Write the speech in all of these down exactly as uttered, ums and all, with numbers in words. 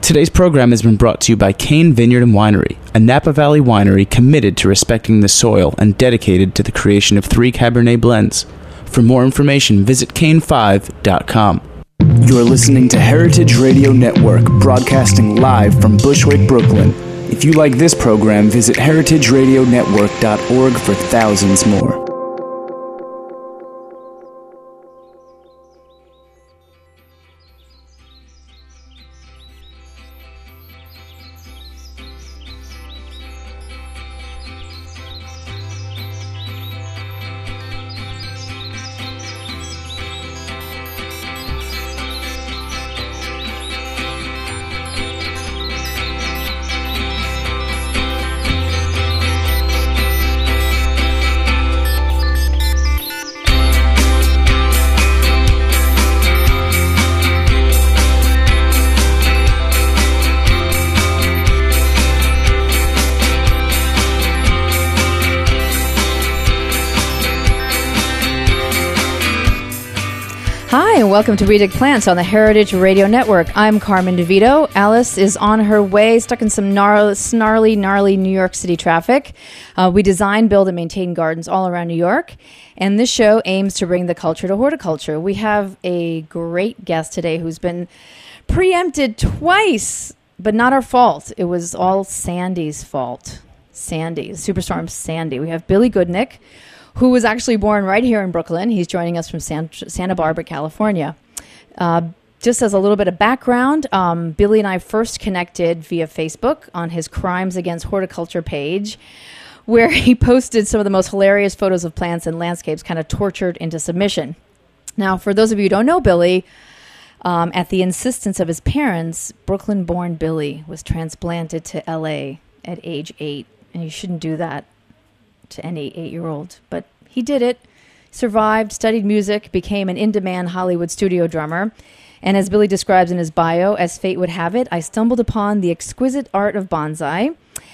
Today's program has been brought to you by Cain Vineyard and Winery, a Napa Valley winery committed to respecting the soil and dedicated to the creation of three Cabernet blends. For more information, visit cain five dot com. You're listening to Heritage Radio Network, broadcasting live from Bushwick, Brooklyn. If you like this program, visit heritage radio network dot org for thousands more. Welcome to We Dig Plants on the Heritage Radio Network. I'm Carmen DeVito. Alice is on her way, stuck in some gnarly, snarly, gnarly New York City traffic. Uh, we design, build, and maintain gardens all around New York. And this show aims to bring the culture to horticulture. We have a great guest today who's been preempted twice, but not our fault. It was all Sandy's fault. Sandy, Superstorm Sandy. We have Billy Goodnick, who was actually born right here in Brooklyn. He's joining us from San, Santa Barbara, California. Uh, just as a little bit of background, um, Billy and I first connected via Facebook on his Crimes Against Horticulture page, where he posted some of the most hilarious photos of plants and landscapes kind of tortured into submission. Now, for those of you who don't know Billy, um, at the insistence of his parents, Brooklyn-born Billy was transplanted to L A at age eight. And you shouldn't do that to any eight-year-old, but he did it, survived, studied music, became an in-demand Hollywood studio drummer, and as Billy describes in his bio, as fate would have it, I stumbled upon the exquisite art of bonsai,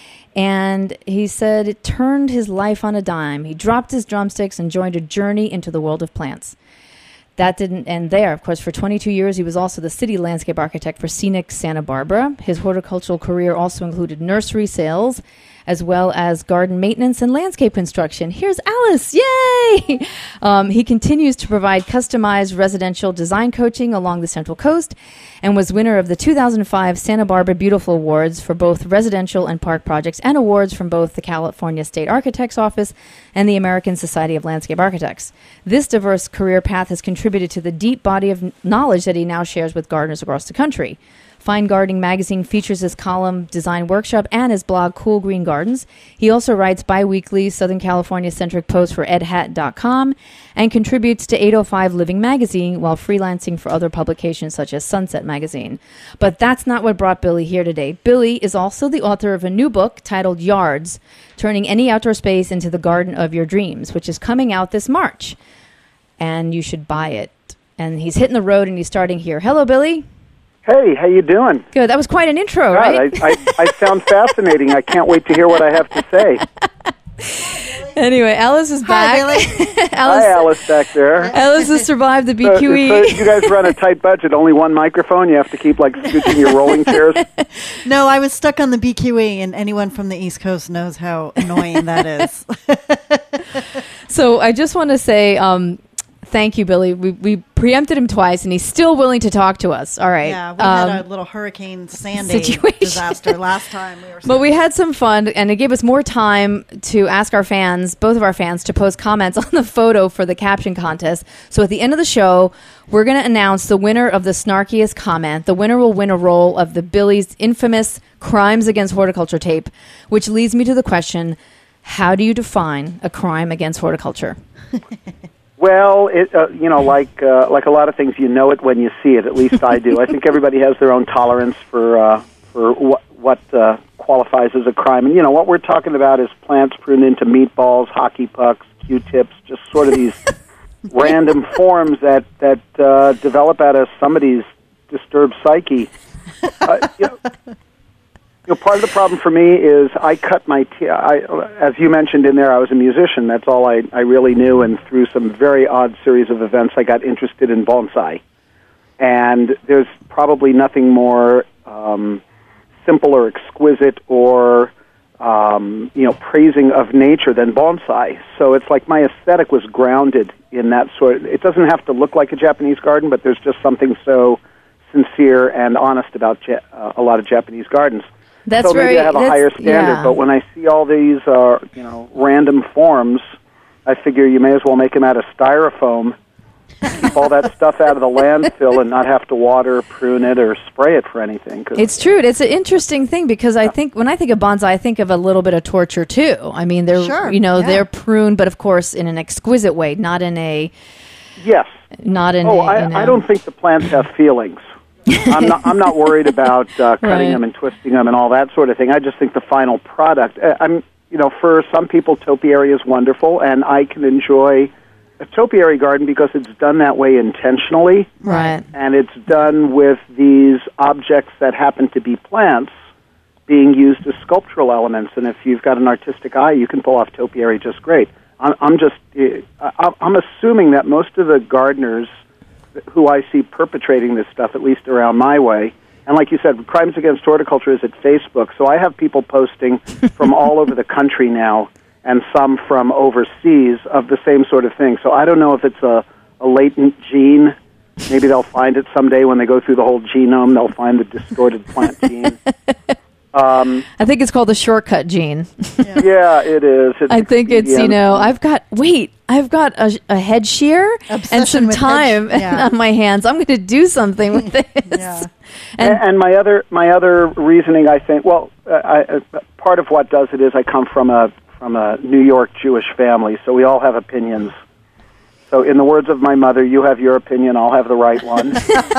and he said it turned his life on a dime. He dropped his drumsticks and joined a journey into the world of plants. That didn't end there. Of course, for twenty-two years, he was also the city landscape architect for scenic Santa Barbara. His horticultural career also included nursery sales, as well as garden maintenance and landscape construction. Here's Alice. Yay! Um, he continues to provide customized residential design coaching along the Central Coast and was winner of the two thousand five Santa Barbara Beautiful Awards for both residential and park projects, and awards from both the California State Architect's Office and the American Society of Landscape Architects. This diverse career path has contributed to the deep body of knowledge that he now shares with gardeners across the country. Fine Gardening magazine features his column Design Workshop and his blog Cool Green Gardens. He also writes bi-weekly Southern California-centric posts for ed hat dot com and contributes to eight oh five Living Magazine while freelancing for other publications such as Sunset Magazine. But that's not what brought Billy here today. Billy is also the author of a new book titled Yards, Turning Any Outdoor Space into the Garden of Your Dreams, which is coming out this March. And you should buy it. And he's hitting the road and he's starting here. Hello, Billy. Hey, how you doing? Good. That was quite an intro, God, right? I, I, I sound fascinating. I can't wait to hear what I have to say. Anyway, Alice is back. Hi, Billy. Alice, Hi, Alice back there. Alice has survived the B Q E. So, so you guys run a tight budget, only one microphone. You have to keep, like, scooching your rolling chairs. No, I was stuck on the B Q E, and anyone from the East Coast knows how annoying that is. So I just want to say... Um, Thank you, Billy. We we preempted him twice, and he's still willing to talk to us. All right. Yeah, we um, had a little Hurricane Sandy situation. disaster last time. We were but we had some fun, and it gave us more time to ask our fans, both of our fans, to post comments on the photo for the caption contest. So at the end of the show, we're going to announce the winner of the snarkiest comment. The winner will win a roll of the Billy's infamous Crimes Against Horticulture tape, which leads me to the question, how do you define a crime against horticulture? Well, it, uh, you know, like uh, like a lot of things, you know it when you see it. At least I do. I think everybody has their own tolerance for uh, for what what uh, qualifies as a crime. And you know what we're talking about is plants pruned into meatballs, hockey pucks, Q-tips, just sort of these random forms that that uh, develop out of somebody's disturbed psyche. Uh, you know, You know, part of the problem for me is I cut my teeth. As you mentioned in there, I was a musician. That's all I, I really knew. And through some very odd series of events, I got interested in bonsai. And there's probably nothing more um, simple or exquisite or um, you know praising of nature than bonsai. So it's like my aesthetic was grounded in that sort of, it doesn't have to look like a Japanese garden, but there's just something so sincere and honest about ja- uh, a lot of Japanese gardens. That's so maybe very, I have a that's- higher standard, yeah. but when I see all these uh, you know random forms, I figure you may as well make them out of styrofoam. Keep all that stuff out of the landfill and not have to water, prune it, or spray it for anything. Cause, It's true. It's an interesting thing because I think when I think of bonsai, I think of a little bit of torture too. I mean, they're Sure, you know yeah. they're pruned, but of course in an exquisite way, not in a Yes. not in Oh, a. I, in a I don't think the plants have feelings. I'm not. I'm not worried about uh, cutting Right. them and twisting them and all that sort of thing. I just think the final product. Uh, I'm. You know, for some people, topiary is wonderful, and I can enjoy a topiary garden because it's done that way intentionally, right. and it's done with these objects that happen to be plants being used as sculptural elements. And if you've got an artistic eye, you can pull off topiary just great. I'm, I'm just. Uh, I'm assuming that most of the gardeners who I see perpetrating this stuff, at least around my way. And like you said, Crimes Against Horticulture is at Facebook, so I have people posting from all over the country now and some from overseas of the same sort of thing. So I don't know if it's a, a latent gene. Maybe they'll find it someday when they go through the whole genome. They'll find the distorted plant gene. Um, I think it's called the shortcut gene. yeah, it is. It's I think it's, you expedient. know, I've got, wait, I've got a, a head shear and Obsession some with time hedge- yeah. on my hands. I'm going to do something with this. Yeah. And, And, and my other my other reasoning, I think, well, uh, I, uh, part of what does it is I come from a from a New York Jewish family, so we all have opinions. So, in the words of my mother, you have your opinion, I'll have the right one,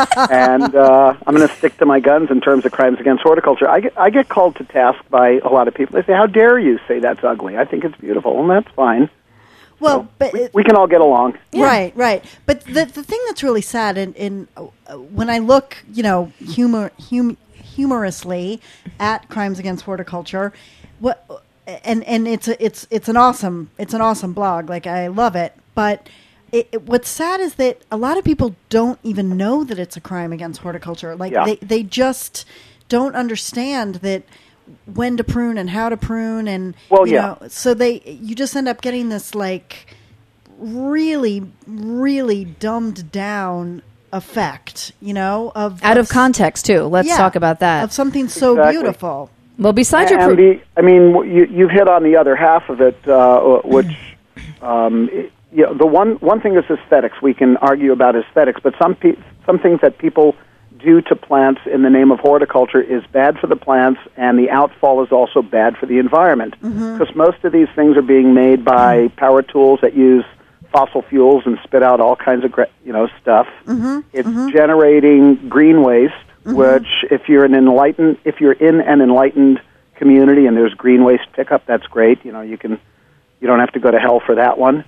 and uh, I'm going to stick to my guns in terms of Crimes Against Horticulture. I get I get called to task by a lot of people. They say, "How dare you say that's ugly?" I think it's beautiful, and that's fine. Well, So but we, it- we can all get along. Right, right. But the the thing that's really sad, in, in uh, when I look, you know, humor hum, humorously at Crimes Against Horticulture, what and and it's a, it's it's an awesome it's an awesome blog. Like I love it, but. It, it, what's sad is that a lot of people don't even know that it's a crime against horticulture. Like Yeah. they, they just don't understand that when to prune and how to prune, and Well, you yeah. know, so they you just end up getting this like really, really dumbed down effect, you know, of out of s- context, too. Let's yeah, talk about that. of something so Exactly. beautiful. Well, besides your... And Pro- the, I mean, you, you've hit on the other half of it, uh, which, um, it, you know, the one one thing is aesthetics. We can argue about aesthetics, but some pe- some things that people do to plants in the name of horticulture is bad for the plants, and the outfall is also bad for the environment. Because most of these things are being made by power tools that use fossil fuels and spit out all kinds of gra- you know stuff. It's generating green waste, which if you're an enlightened, if you're in an enlightened community and there's green waste pickup, that's great. You know, you can you don't have to go to hell for that one.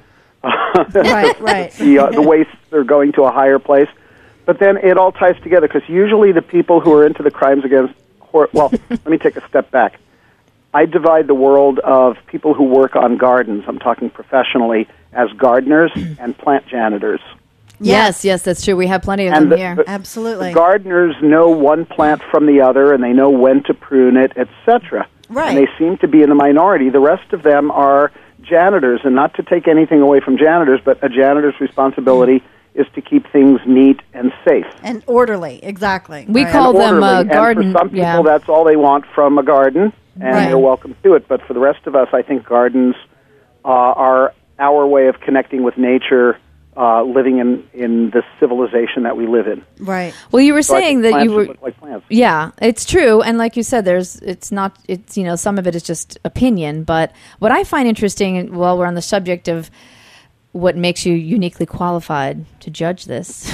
Right, right. the uh, the wastes are going to a higher place. But then it all ties together because usually the people who are into the crimes against hor- well, let me take a step back. I divide the world of people who work on gardens, I'm talking professionally, as gardeners and plant janitors. Yes, yes, that's true. We have plenty of And them the- here. the- Absolutely. The gardeners know one plant from the other, and they know when to prune it, et cetera. Right. And they seem to be in the minority. The rest of them are janitors, and not to take anything away from janitors, but a janitor's responsibility is to keep things neat and safe. And orderly, exactly. We right. call And them uh, orderly. garden... And for some people, yeah. that's all they want from a garden, and Right. they're welcome to it. But for the rest of us, I think gardens uh, are our way of connecting with nature, uh, living in, in the civilization that we live in. Right. Well, you were So I saying think that plants you should were... look like plants. Yeah, it's true. And like you said, there's, it's not, it's, you know, some of it is just opinion. But what I find interesting, while we're on the subject of what makes you uniquely qualified to judge this,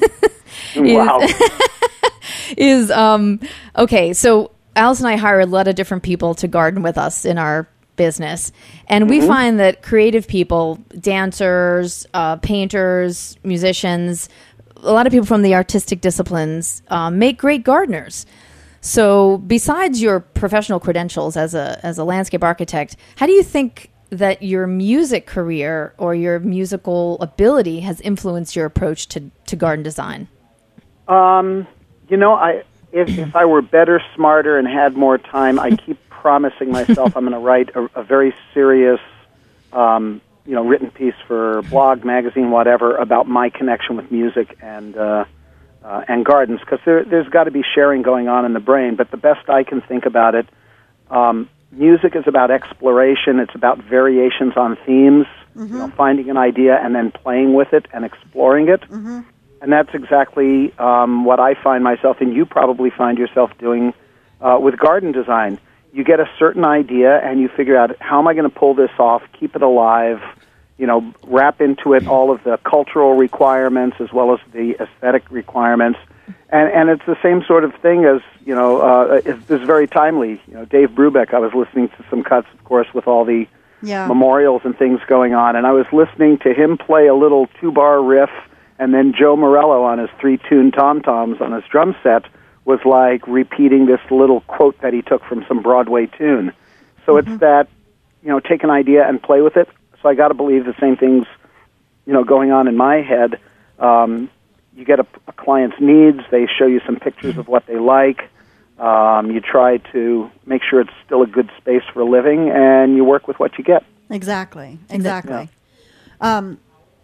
Wow. is, um, okay, so Alice and I hire a lot of different people to garden with us in our business. And we find that creative people, dancers, uh, painters, musicians, a lot of people from the artistic disciplines um, make great gardeners. So besides your professional credentials as a as a landscape architect, how do you think that your music career or your musical ability has influenced your approach to, to garden design? Um, you know, I if, if I were better, smarter, and had more time, I keep promising myself I'm going to write a, a very serious, um, you know, written piece for blog, magazine, whatever, about my connection with music and uh, uh, and gardens, because there, there's got to be sharing going on in the brain. But the best I can think about it, um, music is about exploration. It's about variations on themes, mm-hmm. you know, finding an idea and then playing with it and exploring it. Mm-hmm. And that's exactly um, what I find myself, and you probably find yourself doing uh, with garden design. You get a certain idea, and you figure out, how am I going to pull this off, keep it alive, you know, wrap into it all of the cultural requirements as well as the aesthetic requirements. And and it's the same sort of thing as, you know, uh, it's, it's very timely. You know, Dave Brubeck, I was listening to some cuts, of course, with all the yeah. memorials and things going on, and I was listening to him play a little two-bar riff, and then Joe Morello on his three-tune tom-toms on his drum set was like repeating this little quote that he took from some Broadway tune. So mm-hmm. it's that, you know, take an idea and play with it. So I got to believe the same things, you know, going on in my head. Um, you get a, a client's needs. They show you some pictures of what they like. Um, you try to make sure it's still a good space for living, and you work with what you get. Exactly. Exactly. Yeah. Um,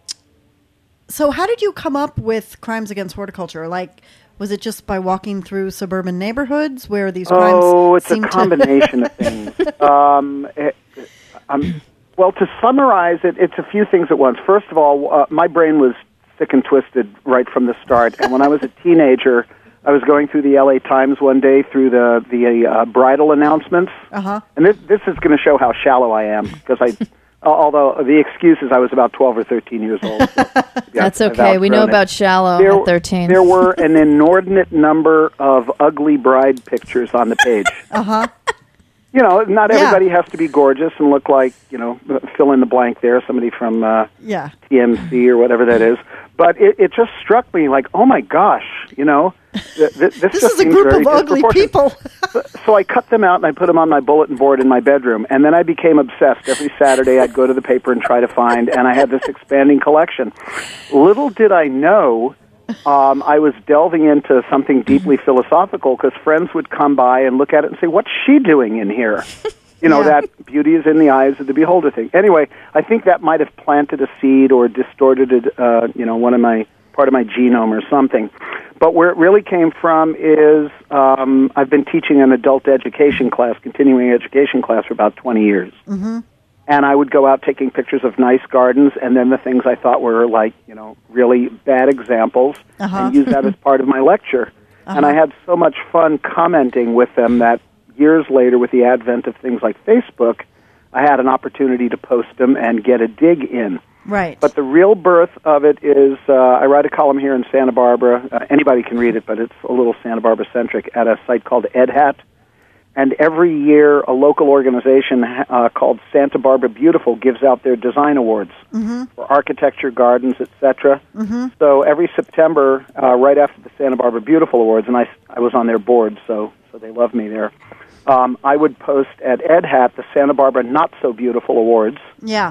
so how did you come up with Crimes Against Horticulture? Like, was it just by walking through suburban neighborhoods where these crimes Oh, it's a seem combination to... of things. Um, it, um, well, to summarize it, it's a few things at once. First of all, uh, my brain was sick and twisted right from the start. And when I was a teenager, I was going through the L A Times one day through the the uh, bridal announcements. Uh-huh. And this, this is going to show how shallow I am, because I... Although the excuse is I was about twelve or thirteen years old. So, yeah, That's okay. We know about shallow there, at thirteen. There were an inordinate number of ugly bride pictures on the page. Uh-huh. You know, not Yeah. everybody has to be gorgeous and look like, you know, fill in the blank there, somebody from uh, Yeah. T M C or whatever that is. But it, it just struck me like, oh, my gosh, you know. Th- th- this This just is a seems group very of ugly disproportionate. people. so, so I cut them out and I put them on my bulletin board in my bedroom. And then I became obsessed. Every Saturday I'd go to the paper and try to find, and I had this expanding collection. Little did I know um, I was delving into something deeply philosophical, because friends would come by and look at it and say, what's she doing in here? You know, Yeah. that beauty is in the eyes of the beholder thing. Anyway, I think that might have planted a seed or distorted it, uh, you know, one of my, part of my genome or something. But where it really came from is um, I've been teaching an adult education class, continuing education class, for about twenty years. Mm-hmm. And I would go out taking pictures of nice gardens, and then the things I thought were like, you know, really bad examples, Uh-huh. and use that as part of my lecture. Uh-huh. And I had so much fun commenting with them that years later, with the advent of things like Facebook, I had an opportunity to post them and get a dig in. Right. But the real birth of it is, uh, I write a column here in Santa Barbara. Uh, anybody can read it, but it's a little Santa Barbara-centric, at a site called EdHat. And every year, a local organization uh, called Santa Barbara Beautiful gives out their design awards Mm-hmm. for architecture, gardens, et cetera. Mm-hmm. So every September, uh, right after the Santa Barbara Beautiful Awards, and I, I was on their board, so so they love me there, um, I would post at EdHat the Santa Barbara Not So Beautiful Awards, Yeah.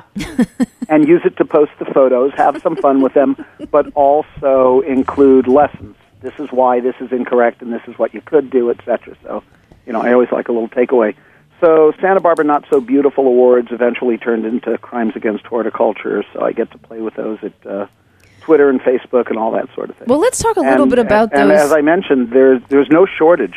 and use it to post the photos, have some fun with them, but also include lessons. This is why this is incorrect, and this is what you could do, et cetera. So, you know, I always like a little takeaway. So Santa Barbara Not So Beautiful Awards eventually turned into Crimes Against Horticulture, so I get to play with those at uh, Twitter and Facebook and all that sort of thing. Well, let's talk a little and, bit about and, those. And as I mentioned, there's there's no shortage.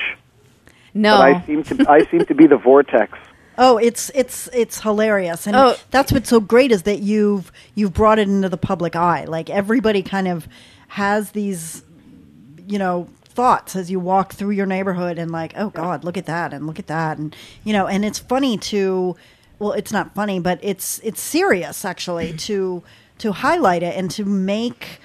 no. But I seem to I seem to be the vortex. Oh, it's it's it's hilarious, and Oh. that's what's so great is that you've you've brought it into the public eye. Like, everybody kind of has these, you know, thoughts as you walk through your neighborhood, and like, oh God, look at that, and look at that, and you know, and it's funny to, well, it's not funny, but it's it's serious actually to to highlight it and to make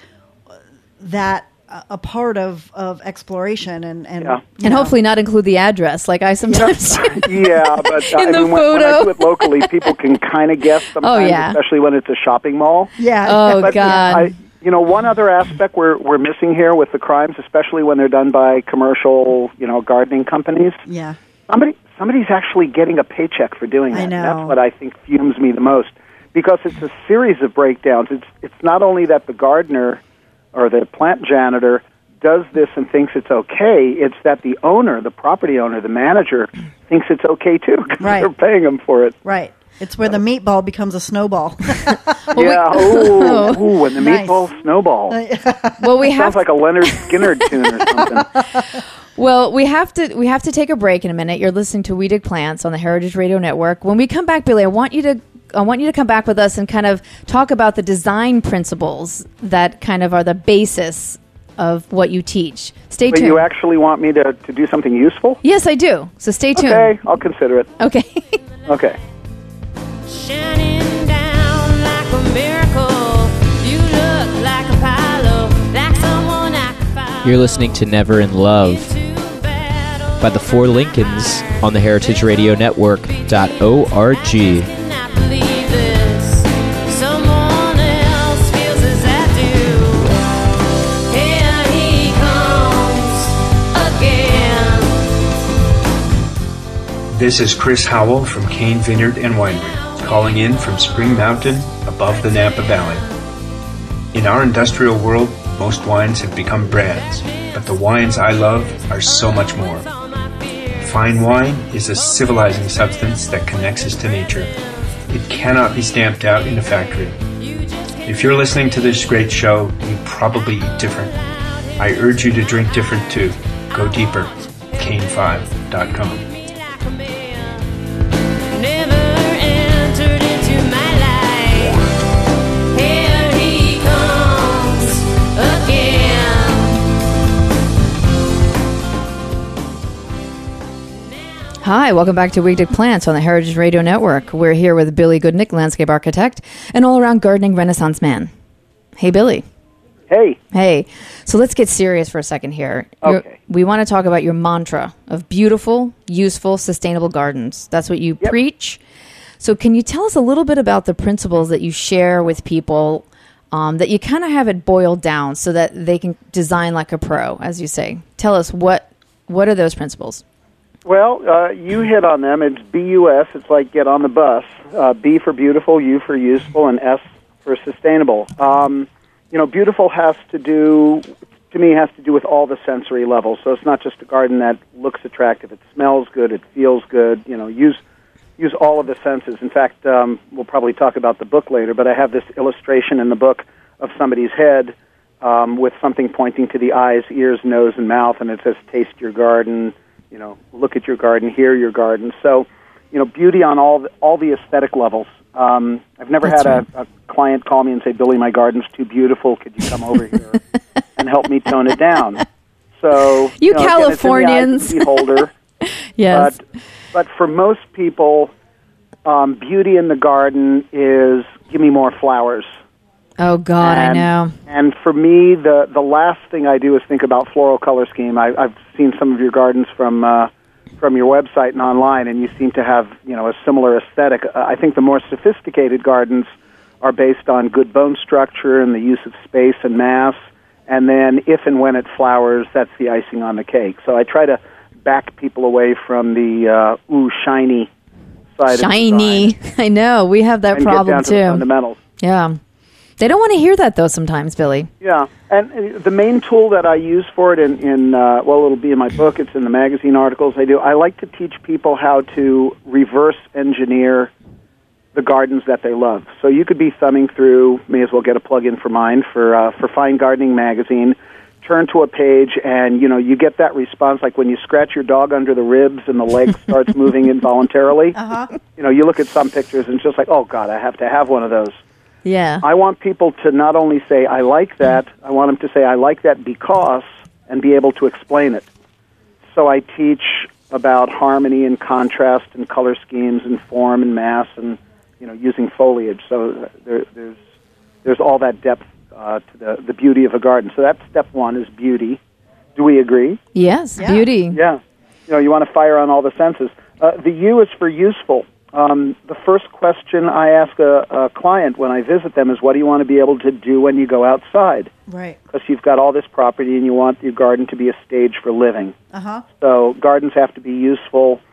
that a, a part of of exploration, and and Yeah. you and know. hopefully not include the address, like I sometimes do. Yeah, but uh, In I the mean, when, when I photo. do it locally, people can kind of guess sometimes, yeah. especially when it's a shopping mall. yeah. Oh, But, God. I, you know, one other aspect we're we're missing here with the crimes, especially when they're done by commercial, you know, gardening companies. yeah. Somebody somebody's actually getting a paycheck for doing that. I And know. that's what I think fumes me the most, because it's a series of breakdowns. It's it's not only that the gardener or the plant janitor does this and thinks it's okay. It's that the owner, the property owner, the manager, thinks it's okay too because Right. they're paying them for it. Right. It's where the meatball becomes a snowball. Yeah. Ooh, ooh, when the Nice. meatball snowball. Well, we have Sounds like a Leonard Skinner tune or something. Well, we have to we have to take a break in a minute. You're listening to We Dig Plants on the Heritage Radio Network. When we come back, Billy, I want you to I want you to come back with us and kind of talk about the design principles that kind of are the basis of what you teach. Stay But tuned. you actually want me to, to do something useful? Yes, I do. So stay tuned. Okay, I'll consider it. Okay. Okay. Shining down like a miracle. You look like Apollo, like someone I could follow. You're listening to Never in Love Into battle. by the Four Lincolns on the heritage radio network dot org. Cannot believe this. Someone else feels as I do. Here he comes again. This is Chris Howell from Kane Vineyard and Winery, calling in from Spring Mountain above the Napa Valley. In our industrial world, most wines have become brands, but the wines I love are so much more. Fine wine is a civilizing substance that connects us to nature. It cannot be stamped out in a factory. If you're listening to this great show, you probably eat different. I urge you to drink different too. Go deeper. Kane five dot com. Never entered into my life. Here he comes again. Hi, welcome back to We Dig Plants on the Heritage Radio Network. We're here with Billy Goodnick, landscape architect, and all-around gardening renaissance man. Hey, Billy. Hey. Hey. So let's get serious for a second here. You're- Okay. We want to talk about your mantra of beautiful, useful, sustainable gardens. That's what you Yep. preach. So can you tell us a little bit about the principles that you share with people, um, that you kind of have it boiled down so that they can design like a pro, as you say? Tell us what what are those principles? Well, uh, you hit on them. It's B U S. It's like get on the bus. Uh, B for beautiful, U for useful, and S for sustainable. Um, you know, beautiful has to do, to me, has to do with all the sensory levels. So it's not just a garden that looks attractive. It smells good. It feels good. You know, use use all of the senses. In fact, um, we'll probably talk about the book later, but I have this illustration in the book of somebody's head um, with something pointing to the eyes, ears, nose, and mouth, and it says, taste your garden, you know, look at your garden, hear your garden. So, you know, beauty on all the, all the aesthetic levels. Um, I've never That's had a, a client call me and say, Billy, my garden's too beautiful. Could you come over here and help me tone it down? So, You know, again, it's in the eyes Californians. of the beholder. Yes. But, but for most people, um, beauty in the garden is give me more flowers. Oh, God, and, I know. And for me, the, the last thing I do is think about floral color scheme. I, I've seen some of your gardens from uh, from your website and online, and you seem to have, you know, a similar aesthetic. Uh, I think the more sophisticated gardens are based on good bone structure and the use of space and mass. And then if and when it flowers, that's the icing on the cake. So I try to back people away from the uh, ooh, shiny side Shiny. of design I know. We have that and problem, get down too. to the fundamentals. Yeah. They don't want to hear that, though, sometimes, Billy. Yeah, and uh, the main tool that I use for it in, in uh, well, it'll be in my book, it's in the magazine articles I do, I like to teach people how to reverse engineer the gardens that they love. So you could be thumbing through, may as well get a plug-in for mine, for, uh, for Fine Gardening Magazine, turn to a page, and, you know, you get that response like when you scratch your dog under the ribs and the leg starts moving involuntarily. Uh-huh. You know, you look at some pictures and it's just like, oh, God, I have to have one of those. Yeah. I want people to not only say, I like that, I want them to say, I like that because, and be able to explain it. So I teach about harmony and contrast and color schemes and form and mass and, you know, using foliage. So there, there's there's all that depth uh, to the, the beauty of a garden. So that's step one is beauty. Do we agree? Yes, Yeah. beauty. Yeah. You know, you want to fire on all the senses. Uh, the U is for useful. Um, the first question I ask a, a client when I visit them is, what do you want to be able to do when you go outside? Right. Because you've got all this property and you want your garden to be a stage for living. Uh-huh. So gardens have to be useful.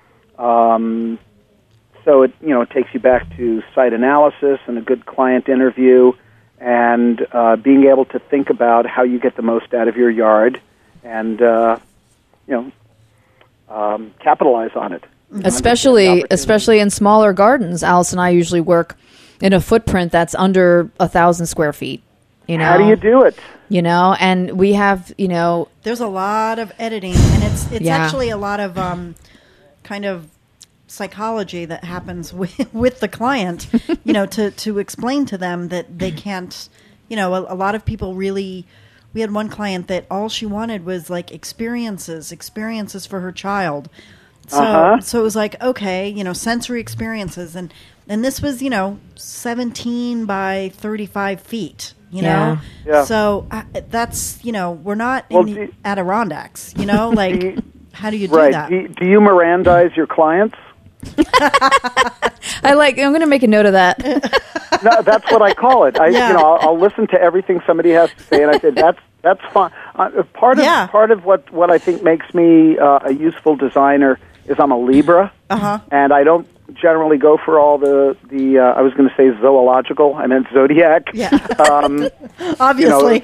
Um, so it, you know, it takes you back to site analysis and a good client interview and uh, being able to think about how you get the most out of your yard. and uh, you know um, capitalize on it. Especially, especially in smaller gardens. Alice and I usually work in a footprint that's under a thousand square feet. You know, how do you do it? You know, and we have, you know, There's a lot of editing, and it's it's Yeah. actually a lot of um, kind of psychology that happens with, with the client, you know, to, to explain to them that they can't, you know, a, a lot of people really, we had one client that all she wanted was like experiences, experiences for her child. So, Uh-huh. so it was like, okay, you know, sensory experiences. And, and this was, you know, seventeen by thirty-five feet, you know? Yeah. Yeah. So uh, that's, you know, we're not Well, in the do- Adirondacks, you know, like, you- how do you do Right. that? Do you, do you Mirandize your clients? I like, I'm going to make a note of that. No, that's what I call it. I, Yeah. you know, I'll, I'll listen to everything somebody has to say, and I said that's that's fine. Uh, part of Yeah. part of what what I think makes me uh, a useful designer is I'm a Libra, Uh-huh. and I don't generally go for all the the. Uh, I was going to say zoological. I meant zodiac. Yeah. Um, Obviously.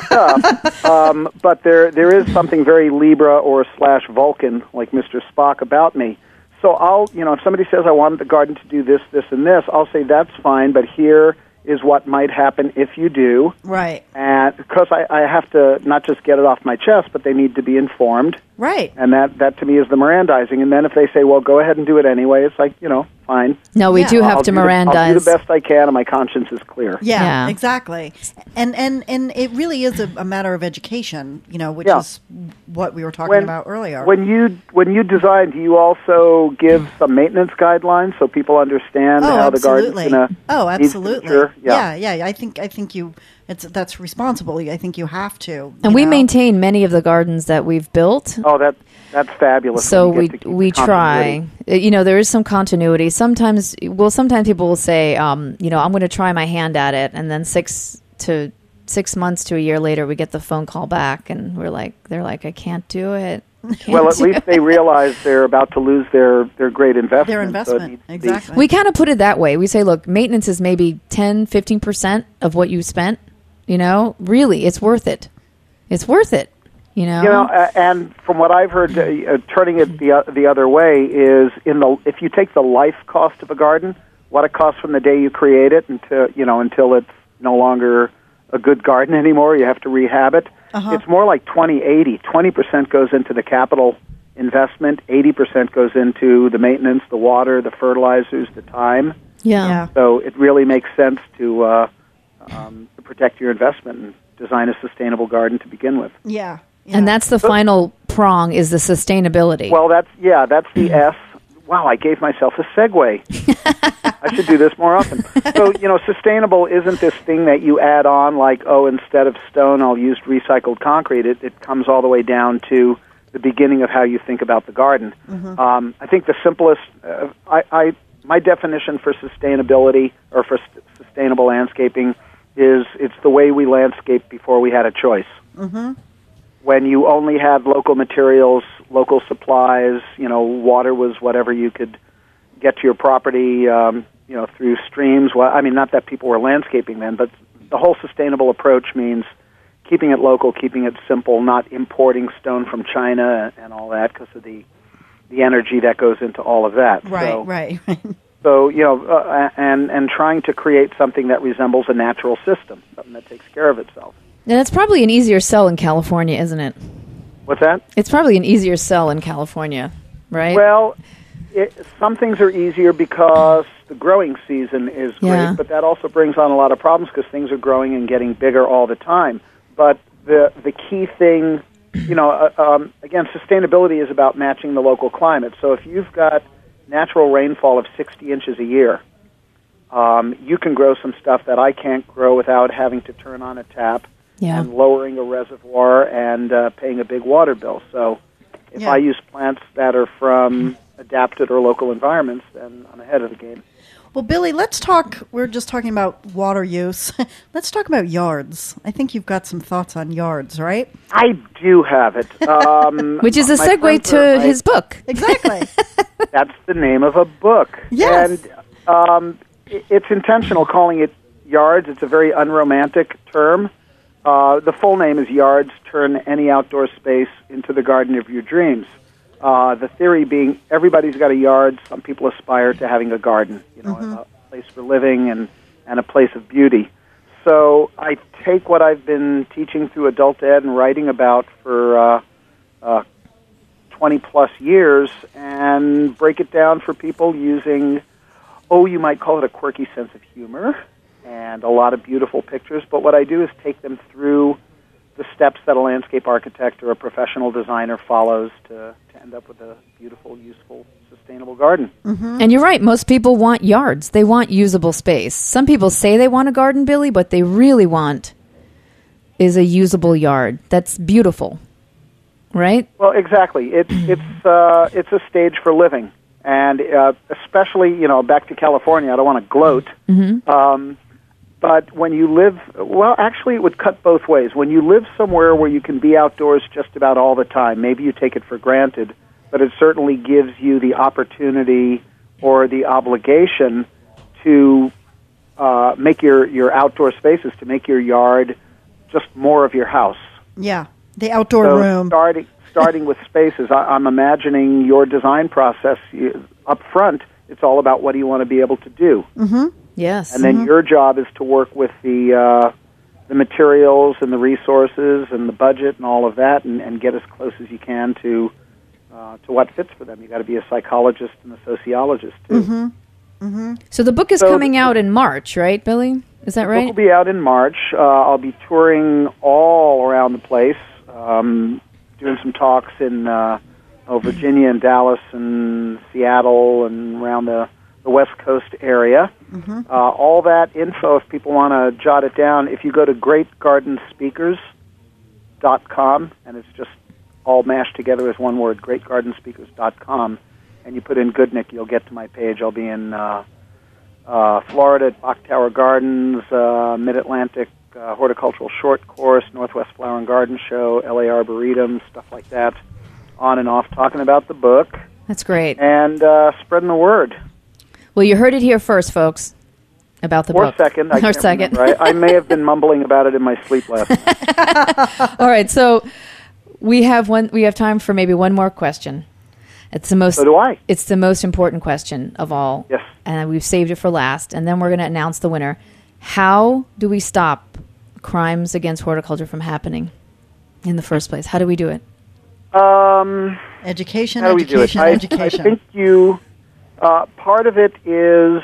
stuff. Um, but there there is something very Libra or slash Vulcan, like Mister Spock, about me. So I'll, you know, if somebody says I want the garden to do this, this, and this, I'll say that's fine, but here is what might happen if you do. Right. And because I, I have to not just get it off my chest, but they need to be informed. Right. And that, that to me is the Mirandizing. And then if they say, well, go ahead and do it anyway, it's like, you know, fine. No, we Yeah. do have I'll to do the- I'll do Mirandize. the best I can, and my conscience is clear. Yeah, Yeah. exactly. And and and it really is a, a matter of education, you know, which Yeah. is what we were talking When- about earlier. When you when you design, do you also give some maintenance guidelines so people understand oh, how the garden's absolutely. going to Oh, absolutely. Sure. Yeah. yeah, yeah. I think I think you it's that's responsible. I think you have to. And you we know? maintain many of the gardens that we've built. Oh, that that's fabulous. So when you we get to keep we the try. continuity. Uh, You know, there is some continuity. Sometimes, well, sometimes people will say, um, you know, I'm going to try my hand at it, and then six to six months to a year later, we get the phone call back, and we're like, they're like, I can't do it. I can't Well, at do least it." they realize they're about to lose their, their great investment. Their so it investment. needs to be- Exactly. We kind of put it that way. We say, look, maintenance is maybe ten, fifteen percent of what you spent. You know, really, it's worth it. It's worth it. You know, You know, uh, and from what I've heard, uh, uh, turning it the uh, the other way is in the if you take the life cost of a garden, what it costs from the day you create it until you know until it's no longer a good garden anymore, you have to rehab it. Uh-huh. It's more like twenty eighty. twenty percent goes into the capital investment, eighty percent goes into the maintenance, the water, the fertilizers, the time. yeah. Yeah. So it really makes sense to uh, um, to protect your investment and design a sustainable garden to begin with. Yeah. yeah. And that's the final prong is the sustainability. Well, that's yeah, that's the S. Wow, I gave myself a segue. I should do this more often. So, you know, sustainable isn't this thing that you add on like, oh, instead of stone, I'll use recycled concrete. It, it comes all the way down to the beginning of how you think about the garden. Mm-hmm. Um, I think the simplest, uh, I, I, my definition for sustainability or for st- sustainable landscaping is it's the way we landscape before we had a choice. Mm-hmm. When you only had local materials, local supplies, you know, water was whatever you could get to your property, um, you know, through streams. Well, I mean, not that people were landscaping then, but the whole sustainable approach means keeping it local, keeping it simple, not importing stone from China and all that because of the the energy that goes into all of that. Right, so, right. So, you know, uh, and and trying to create something that resembles a natural system, something that takes care of itself. and it's probably an easier sell in California, isn't it? What's that? It's probably an easier sell in California, right? Well, it, some things are easier because the growing season is great, Yeah. but that also brings on a lot of problems because things are growing and getting bigger all the time. But the the key thing, you know, uh, um, again, sustainability is about matching the local climate. So if you've got natural rainfall of sixty inches a year, um, you can grow some stuff that I can't grow without having to turn on a tap yeah. and lowering a reservoir and uh, paying a big water bill. So if Yeah. I use plants that are from adapted or local environments, then I'm ahead of the game. Well, Billy, let's talk. We're just talking about water use. Let's talk about yards. I think you've got some thoughts on yards, right? I do have it. Um, Which is a my segue friends to are- I- his book. Exactly. That's the name of a book. Yes. And um, i- it's intentional calling it yards. It's a very unromantic term. Uh, the full name is Yards Turn Any Outdoor Space into the Garden of Your Dreams. Uh, the theory being everybody's got a yard. Some people aspire to having a garden, you know, mm-hmm. a place for living and, and a place of beauty. So I take what I've been teaching through adult ed and writing about for uh, uh, twenty-plus years and break it down for people using, oh, you might call it a quirky sense of humor and a lot of beautiful pictures. But what I do is take them through the steps that a landscape architect or a professional designer follows to, to end up with a beautiful, useful, sustainable garden. Mm-hmm. And you're right. Most people want yards. They want usable space. Some people say they want a garden, Billy, but they really want is a usable yard. That's beautiful, right? Well, exactly. It's it's uh, it's a stage for living, and uh, especially, you know, back to California. I don't want to gloat. Mm-hmm. Um, But when you live, well, actually it would cut both ways. When you live somewhere where you can be outdoors just about all the time, maybe you take it for granted, but it certainly gives you the opportunity or the obligation to uh, make your, your outdoor spaces, to make your yard just more of your house. Yeah, the outdoor so room. Starting, starting with spaces, I, I'm imagining your design process you, up front, it's all about what do you want to be able to do. Mm-hmm. Yes. And then mm-hmm. your job is to work with the uh, the materials and the resources and the budget and all of that, and, and get as close as you can to uh, to what fits for them. You got to be a psychologist and a sociologist too. Mm-hmm. Mm-hmm. So the book is so coming the, out in March, right, Billy? Is that the right? The book will be out in March. Uh, I'll be touring all around the place, um, doing some talks in uh, oh, Virginia and Dallas and Seattle and around the the West Coast area. Mm-hmm. Uh, all that info, if people want to jot it down, if you go to great garden speakers dot com, and it's just all mashed together as one word, great garden speakers dot com, and you put in Goodnick, you'll get to my page. I'll be in uh, uh, Florida at Bach Tower Gardens, uh, Mid-Atlantic uh, Horticultural Short Course, Northwest Flower and Garden Show, L A Arboretum, stuff like that, on and off, talking about the book. That's great. And uh, spreading the word. Well, you heard it here first, folks, about the or book. Second, I or can't second. remember. I, I may have been mumbling about it in my sleep last night. All right, so we have one. We have time for maybe one more question. It's the most. So do I. It's the most important question of all. Yes. And we've saved it for last, and then we're going to announce the winner. How do we stop crimes against horticulture from happening in the first place? How do we do it? Um, education, how do we do it? education, I, education. I think you. Uh, part of it is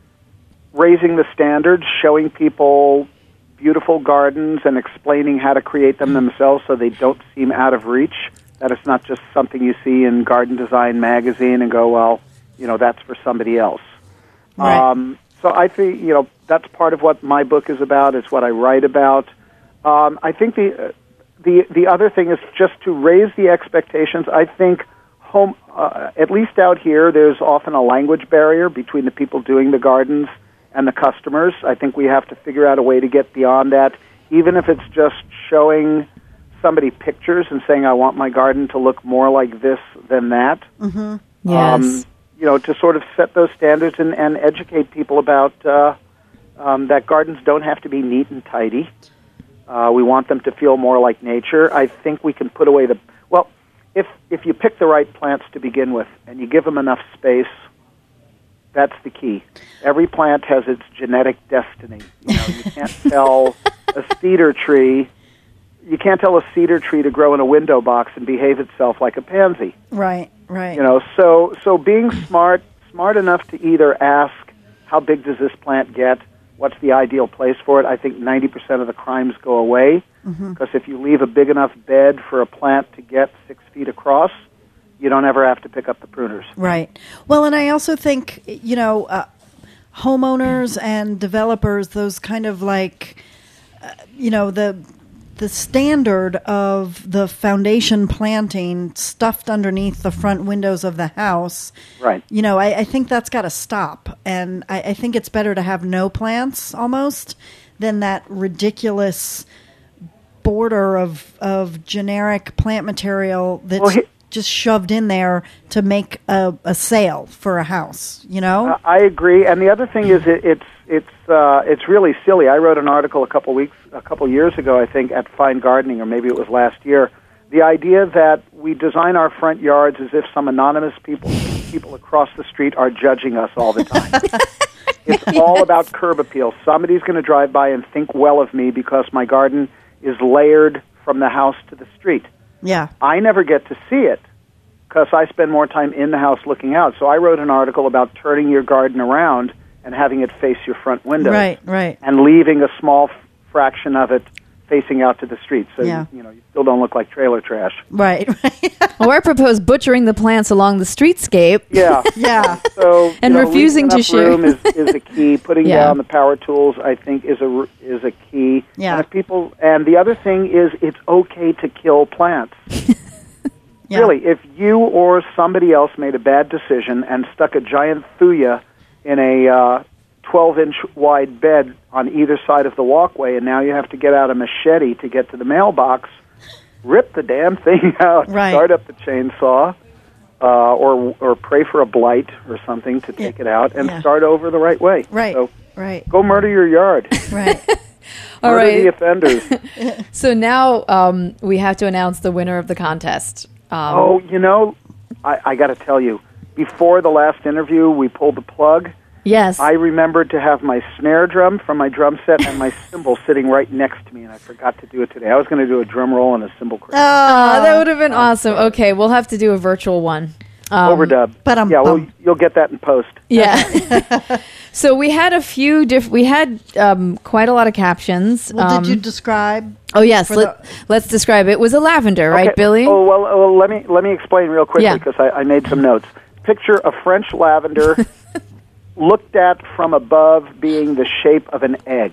raising the standards, showing people beautiful gardens and explaining how to create them themselves so they don't seem out of reach, that it's not just something you see in Garden Design magazine and go, well, you know, that's for somebody else. Right. Um, so I think, you know, that's part of what my book is about, is what I write about. Um, I think the, the, the other thing is just to raise the expectations. I think home, uh, at least out here, there's often a language barrier between the people doing the gardens and the customers. I think we have to figure out a way to get beyond that, even if it's just showing somebody pictures and saying, I want my garden to look more like this than that. Mm-hmm. Yes. Um, you know, to sort of set those standards and, and educate people about uh, um, that gardens don't have to be neat and tidy. Uh, we want them to feel more like nature. I think we can put away the... Well, if if you pick the right plants to begin with and you give them enough space, that's the key. Every plant has its genetic destiny. You know, you can't tell a cedar tree... You can't tell a cedar tree to grow in a window box and behave itself like a pansy. Right, right. You know, so so being smart, smart enough to either ask, how big does this plant get? What's the ideal place for it? I think ninety percent of the crimes go away, because mm-hmm. if you leave a big enough bed for a plant to get six feet across, you don't ever have to pick up the pruners. Right. Well, and I also think, you know, uh, homeowners and developers, those kind of like, uh, you know, the... the standard of the foundation planting stuffed underneath the front windows of the house, right? You know, I, I think that's got to stop. And I, I think it's better to have no plants almost than that ridiculous border of of generic plant material that's well, he, just shoved in there to make a, a sale for a house, you know? Uh, I agree. And the other thing is, it, it's it's uh, it's really silly. I wrote an article a couple weeks, a couple years ago, I think, at Fine Gardening, or maybe it was last year. The idea that we design our front yards as if some anonymous people people across the street are judging us all the time. It's all about curb appeal. Somebody's going to drive by and think well of me because my garden is layered from the house to the street. Yeah. I never get to see it because I spend more time in the house looking out. So I wrote an article about turning your garden around and having it face your front window. Right, right. And leaving a small f- fraction of it facing out to the street. So, Yeah. you, you know, you still don't look like trailer trash. Right, right. Or I propose butchering the plants along the streetscape. Yeah. Yeah. So, And you know, refusing leaving to enough room share. is, is a key. Putting Yeah. down the power tools, I think, is a r- is a key. Yeah. And if people, and the other thing is, it's okay to kill plants. Yeah. Really, if you or somebody else made a bad decision and stuck a giant thuya in a uh, twelve-inch wide bed on either side of the walkway, and now you have to get out a machete to get to the mailbox, rip the damn thing out, Right. start up the chainsaw, uh, or or pray for a blight or something to take Yeah. it out, and Yeah. start over the right way. Right, So right, go murder your yard. right. All Murder right. the offenders. So now um, we have to announce the winner of the contest. Um, Oh, you know, I, I got to tell you, before the last interview, we pulled the plug. yes. I remembered to have my snare drum from my drum set and my cymbal sitting right next to me, and I forgot to do it today. I was going to do a drum roll and a cymbal crack. Ah, that would have been awesome. Okay, we'll have to do a virtual one. Um, Overdub. but um, yeah, well, um. you'll get that in post. Yeah. So we had a few different. We had um, quite a lot of captions. Well, Um, did you describe? Oh yes. for Let, let's describe it. It was a lavender, right, Okay. Billy? Oh well, well, let me let me explain real quickly Yeah. because I, I made some notes. Picture a French lavender looked at from above, being the shape of an egg.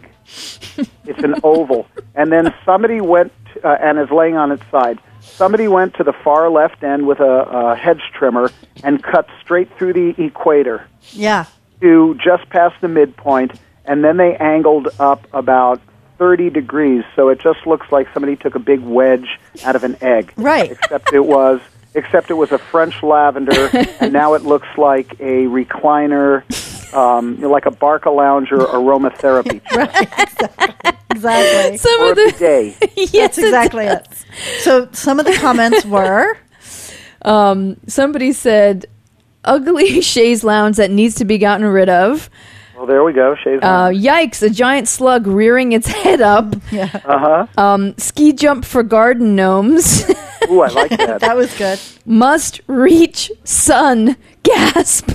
It's an oval, and then somebody went uh, and is laying on its side. Somebody went to the far left end with a, a hedge trimmer and cut straight through the equator Yeah. to just past the midpoint, and then they angled up about thirty degrees, so it just looks like somebody took a big wedge out of an egg. Right. Except it was except it was a French lavender, and now it looks like a recliner, um, you know, like a Barca Lounger aromatherapy. Exactly. Some Or of a the bidet. yes, That's exactly it. So some of the comments were, Um, somebody said, "Ugly chaise lounge that needs to be gotten rid of." Well, there we go. Shays. Uh, yikes! A giant slug rearing its head up. uh-huh. Um, ski jump for garden gnomes. Ooh, I like that. that was good. Must reach sun. Gasp.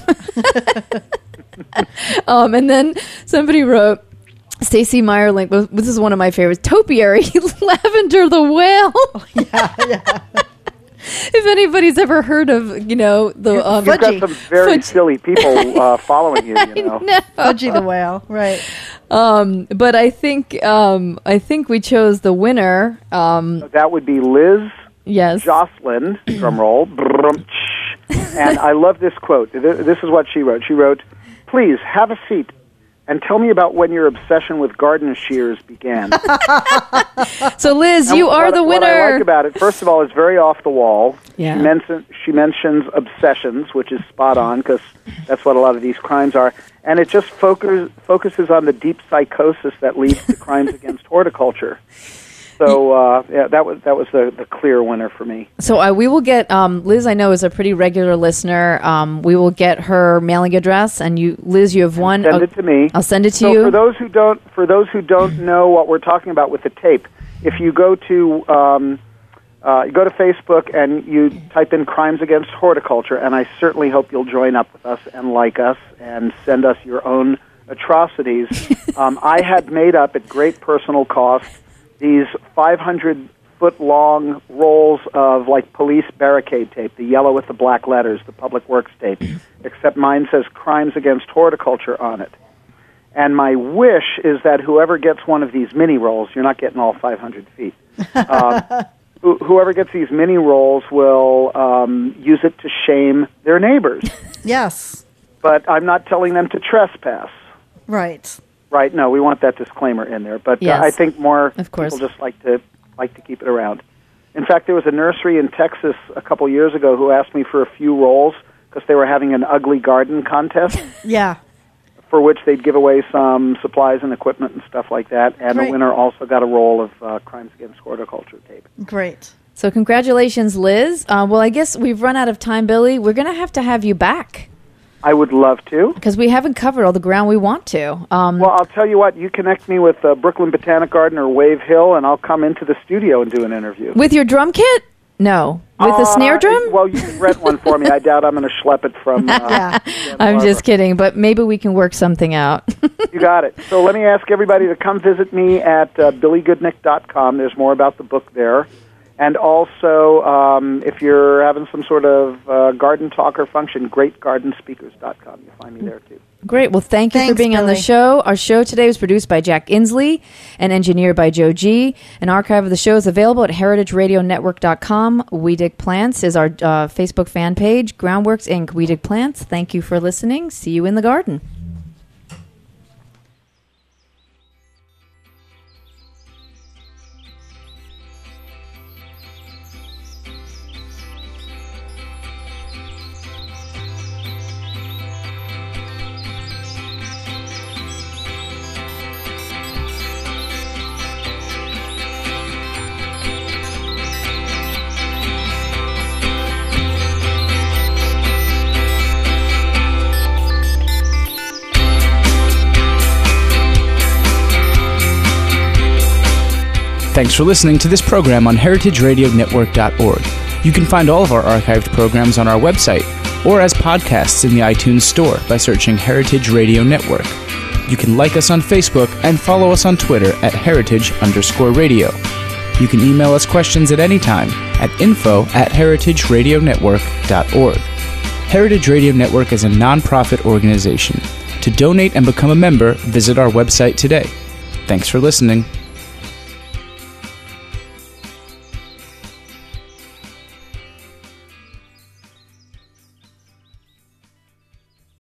um, and then somebody wrote, Stacy Meyerlink, well, this is one of my favorites, topiary, lavender the whale. Yeah, yeah. If anybody's ever heard of, you know, the... Um, You've got Fudgy. some very Fudgy. silly people uh, following you, you know. no. Fudgy the whale. Right. Um, but I think um, I think we chose the winner. Um, That would be Liz yes. Jocelyn, drum roll, brum, tsh. And I love this quote. Th- This is what she wrote. She wrote, "Please have a seat and tell me about when your obsession with garden shears began." So, Liz, And you are what, the What I winner. like about it, first of all, it's very off the wall. Yeah. She, mention, she mentions obsessions, which is spot on because that's what a lot of these crimes are. And it just focus, focuses on the deep psychosis that leads to crimes against horticulture. So uh, yeah, that was that was the, the clear winner for me. So uh, we will get um, Liz. I know is a pretty regular listener. Um, we will get her mailing address, and you, Liz, you have one. Send I'll- it to me. I'll send it to so you. for those who don't for those who don't know what we're talking about with the tape, if you go to um, uh, you go to Facebook and you type in "Crimes Against Horticulture," and I certainly hope you'll join up with us and like us and send us your own atrocities. um, I had made up at great personal cost these five hundred foot long rolls of like police barricade tape, the yellow with the black letters, the public works tape, except mine says "Crimes Against Horticulture" on it. And my wish is that whoever gets one of these mini rolls, you're not getting all five hundred feet, um, who, whoever gets these mini rolls will um, use it to shame their neighbors. Yes. But I'm not telling them to trespass. Right. Right? No, we want that disclaimer in there. But Yes. uh, I think more Of course. people just like to like to keep it around. In fact, there was a nursery in Texas a couple years ago who asked me for a few rolls because they were having an ugly garden contest. Yeah. For which they'd give away some supplies and equipment and stuff like that. And Great. the winner also got a roll of uh, Crimes Against Horticulture tape. Great. So congratulations, Liz. Uh, well, I guess we've run out of time, Billy. We're going to have to have you back I would love to. because we haven't covered all the ground we want to. Um, Well, I'll tell you what, you connect me with uh, Brooklyn Botanic Garden or Wave Hill, and I'll come into the studio and do an interview. with your drum kit? No. With the Uh, snare drum? Well, you can rent one for me. I doubt I'm going to schlep it from... Uh, Yeah. Santa I'm Barbara. just kidding, but maybe we can work something out. You got it. So let me ask everybody to come visit me at uh, billy goodnick dot com. There's more about the book there. And also, um, if you're having some sort of uh, garden talk or function, great garden speakers dot com. You'll find me there, too. Great. Well, thank you for Thanks, being on the Billy. show. Our show today was produced by Jack Inslee and engineered by Joe G. An archive of the show is available at heritage radio network dot com. We Dig Plants is our uh, Facebook fan page. Groundworks Incorporated. We Dig Plants. Thank you for listening. See you in the garden. Thanks for listening to this program on heritage radio network dot org. You can find all of our archived programs on our website or as podcasts in the iTunes Store by searching Heritage Radio Network. You can like us on Facebook and follow us on Twitter at heritage underscore radio. You can email us questions at any time at info at heritage radio network dot org. Heritage Radio Network is a non-profit organization. To donate and become a member, visit our website today. Thanks for listening.